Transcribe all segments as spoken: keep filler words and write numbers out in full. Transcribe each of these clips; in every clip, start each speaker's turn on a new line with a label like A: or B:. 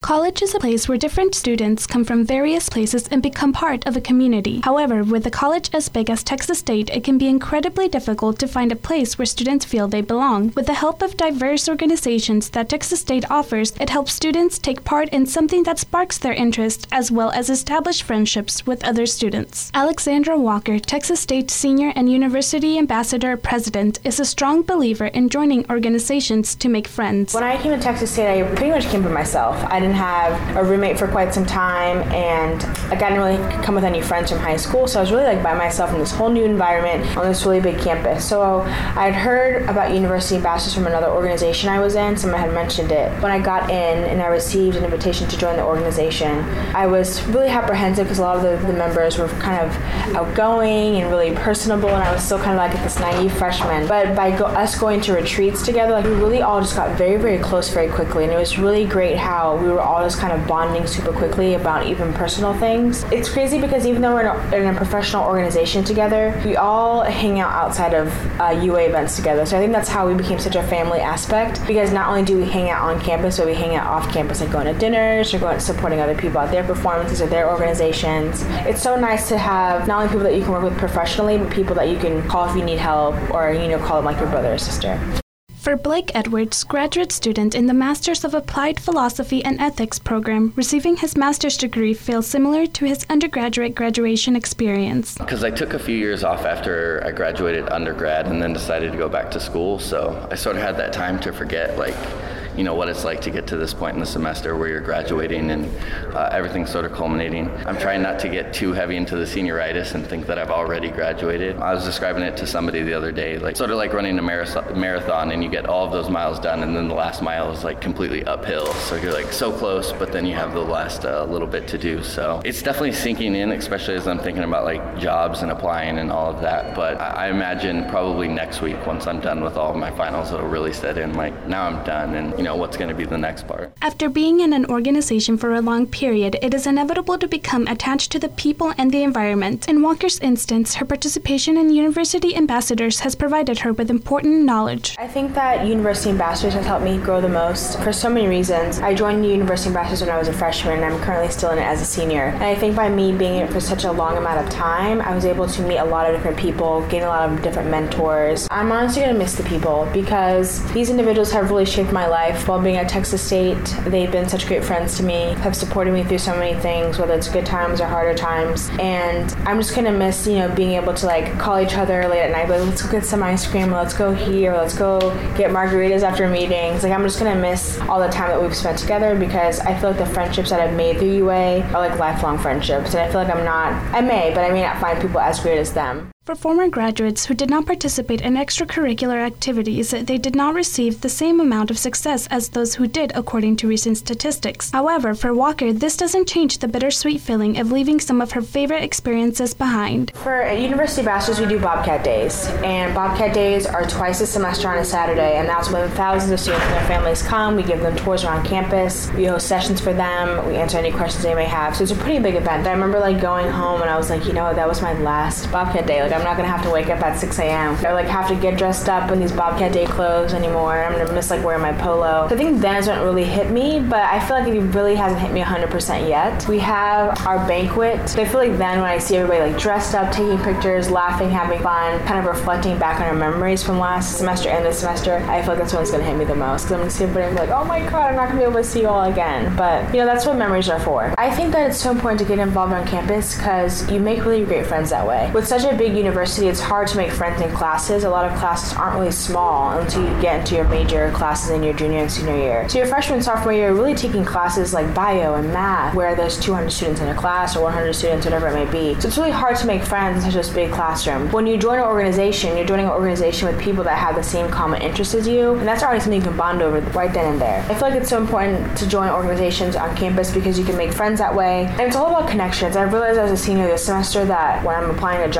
A: College is a place where different students come from various places and become part of a community. However, with a college as big as Texas State, it can be incredibly difficult to find a place where students feel they belong. With the help of diverse organizations that Texas State offers, it helps students take part in something that sparks their interest, as well as establish friendships with other students. Alexandra Walker, Texas State Senior and University Ambassador President, is a strong believer in joining organizations to make friends.
B: When I came to Texas State, I pretty much came by myself. I didn't have a roommate for quite some time, and like, I didn't really come with any friends from high school, so I was really like by myself in this whole new environment on this really big campus. So I'd heard about University Ambassadors from another organization I was in. Someone had mentioned it. When I got in and I received an invitation to join the organization, I was really apprehensive because a lot of the, the members were kind of outgoing and really personable, and I was still kind of like this naive freshman. But by go- us going to retreats together, like we really all just got very, very close very quickly, and it was really great how we were all just kind of bonding super quickly about even personal things. It's crazy because even though we're in a, in a professional organization together, we all hang out outside of uh, U A events together. So I think that's how we became such a family aspect, because not only do we hang out on campus, but we hang out off campus, like going to dinners or going supporting other people at their performances or their organizations. It's so nice to have not only people that you can work with professionally, but people that you can call if you need help, or you know, call them like your brother or sister.
A: For Blake Edwards, graduate student in the Masters of Applied Philosophy and Ethics program, receiving his master's degree feels similar to his undergraduate graduation experience.
C: Because I took a few years off after I graduated undergrad and then decided to go back to school, so I sort of had that time to forget, like, you know, what it's like to get to this point in the semester where you're graduating and uh, everything's sort of culminating. I'm trying not to get too heavy into the senioritis and think that I've already graduated. I was describing it to somebody the other day, like sort of like running a marathon, and you get all of those miles done, and then the last mile is like completely uphill. So you're like so close, but then you have the last uh, little bit to do. So it's definitely sinking in, especially as I'm thinking about like jobs and applying and all of that. But I imagine probably next week, once I'm done with all of my finals, it'll really set in, like, now I'm done, and you know what's going to be the next part.
A: After being in an organization for a long period, it is inevitable to become attached to the people and the environment. In Walker's instance, her participation in University Ambassadors has provided her with important knowledge.
B: I think that University Ambassadors has helped me grow the most for so many reasons. I joined University Ambassadors when I was a freshman, and I'm currently still in it as a senior. And I think by me being in it for such a long amount of time, I was able to meet a lot of different people, gain a lot of different mentors. I'm honestly going to miss the people, because these individuals have really shaped my life. While being at Texas State, they've been such great friends to me, have supported me through so many things, whether it's good times or harder times. And I'm just going to miss, you know, being able to like call each other late at night, like, let's go get some ice cream, let's go here, let's go get margaritas after meetings. Like, I'm just going to miss all the time that we've spent together, because I feel like the friendships that I've made through U A are like lifelong friendships. And I feel like I'm not, I may, but I may not find people as great as them.
A: For former graduates who did not participate in extracurricular activities, they did not receive the same amount of success as those who did, according to recent statistics. However, for Walker, this doesn't change the bittersweet feeling of leaving some of her favorite experiences behind.
B: For University Ambassadors, we do Bobcat Days, and Bobcat Days are twice a semester on a Saturday, and that's when thousands of students and their families come. We give them tours around campus, we host sessions for them, we answer any questions they may have. So it's a pretty big event. I remember like going home and I was like, you know, that was my last Bobcat Day. Like, I'm not gonna have to wake up at six a.m. or like have to get dressed up in these Bobcat Day clothes anymore. I'm gonna miss like wearing my polo. So I think then is when it really hit me, but I feel like it really hasn't hit me one hundred percent yet. We have our banquet. So I feel like then when I see everybody like dressed up, taking pictures, laughing, having fun, kind of reflecting back on our memories from last semester and this semester, I feel like that's when it's gonna hit me the most, because I'm gonna see everybody and be like, oh my god, I'm not gonna be able to see you all again. But you know, that's what memories are for. I think that it's so important to get involved on campus, because you make really great friends that way. With such a big university, it's hard to make friends in classes. A lot of classes aren't really small until you get into your major classes in your junior and senior year. So your freshman, sophomore year, you're really taking classes like bio and math, where there's two hundred students in a class or one hundred students, whatever it may be. So it's really hard to make friends in such a big classroom. When you join an organization, you're joining an organization with people that have the same common interests as you, and that's already something you can bond over right then and there. I feel like it's so important to join organizations on campus, because you can make friends that way. And it's all about connections. I've realized as a senior this semester that when I'm applying to jobs, things like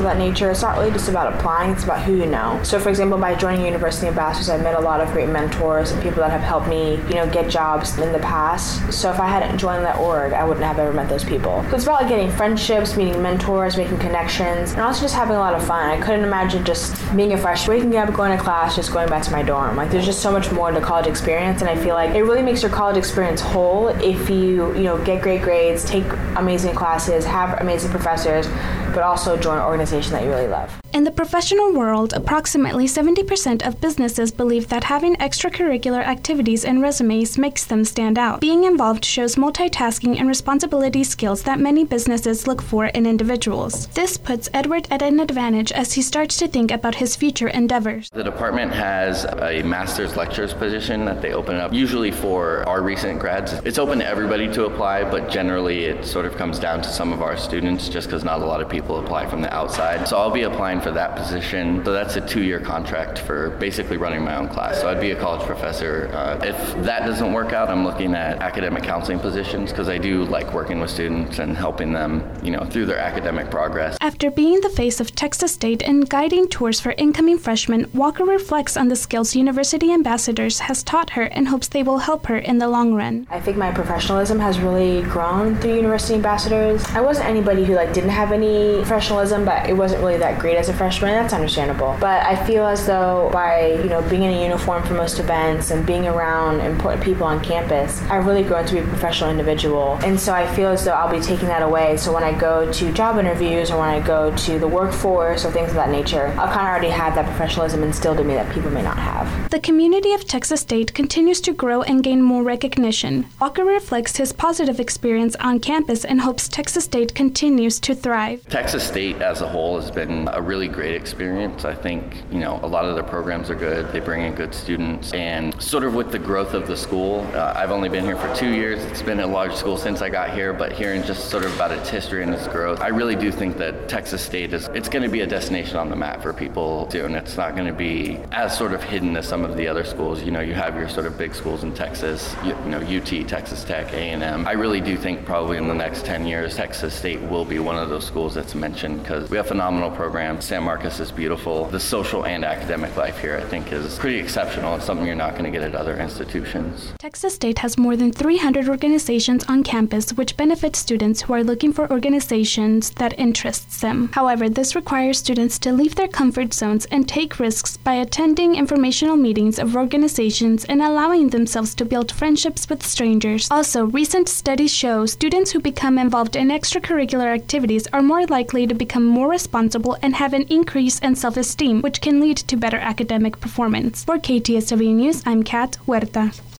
B: that nature. It's not really just about applying, it's about who you know. So for example, by joining University Ambassadors, I met a lot of great mentors and people that have helped me, you know, get jobs in the past. So if I hadn't joined that org, I wouldn't have ever met those people. So it's about like, getting friendships, meeting mentors, making connections, and also just having a lot of fun. I couldn't imagine just being a freshman, waking up, going to class, just going back to my dorm. Like there's just so much more to college experience, and I feel like it really makes your college experience whole if you, you know, get great grades, take amazing classes, have amazing professors, but also join an organization that you really love.
A: In the professional world, approximately seventy percent of businesses believe that having extracurricular activities and resumes makes them stand out. Being involved shows multitasking and responsibility skills that many businesses look for in individuals. This puts Edward at an advantage as he starts to think about his future endeavors.
C: The department has a master's lecturer's position that they open up usually for our recent grads. It's open to everybody to apply, but generally it sort of comes down to some of our students just because not a lot of people apply from the outside. So I'll be applying for that position. So that's a two-year contract for basically running my own class. So I'd be a college professor. Uh, if that doesn't work out, I'm looking at academic counseling positions because I do like working with students and helping them, you know, through their academic progress.
A: After being the face of Texas State and guiding tours for incoming freshmen, Walker reflects on the skills University Ambassadors has taught her and hopes they will help her in the long run.
B: I think my professionalism has really grown through University Ambassadors. I wasn't anybody who like didn't have any professionalism, but it wasn't really that great as a freshman. That's understandable. But I feel as though by, you know, being in a uniform for most events and being around important people on campus, I've really grown to be a professional individual. And so I feel as though I'll be taking that away. So when I go to job interviews or when I go to the workforce or things of that nature, I'll kind of already have that professionalism instilled in me that people may not have.
A: The community of Texas State continues to grow and gain more recognition. Walker reflects his positive experience on campus and hopes Texas State continues to thrive.
C: Texas State as a whole has been a really great experience. I think, you know, a lot of the programs are good. They bring in good students. And sort of with the growth of the school, uh, I've only been here for two years. It's been a large school since I got here, but hearing just sort of about its history and its growth, I really do think that Texas State is, it's going to be a destination on the map for people too. And it's not going to be as sort of hidden as some of the other schools. You know, you have your sort of big schools in Texas, you, you know, U T, Texas Tech, A and M. I really do think probably in the next ten years, Texas State will be one of those schools that's mentioned because we have phenomenal programs. San Marcos is beautiful. The social and academic life here, I think, is pretty exceptional. It's something you're not going to get at other institutions.
A: Texas State has more than three hundred organizations on campus which benefit students who are looking for organizations that interests them. However, this requires students to leave their comfort zones and take risks by attending informational meetings of organizations and allowing themselves to build friendships with strangers. Also, recent studies show students who become involved in extracurricular activities are more likely to become more responsible and have an increase in self-esteem, which can lead to better academic performance. For K T S W News, I'm Kat Huerta.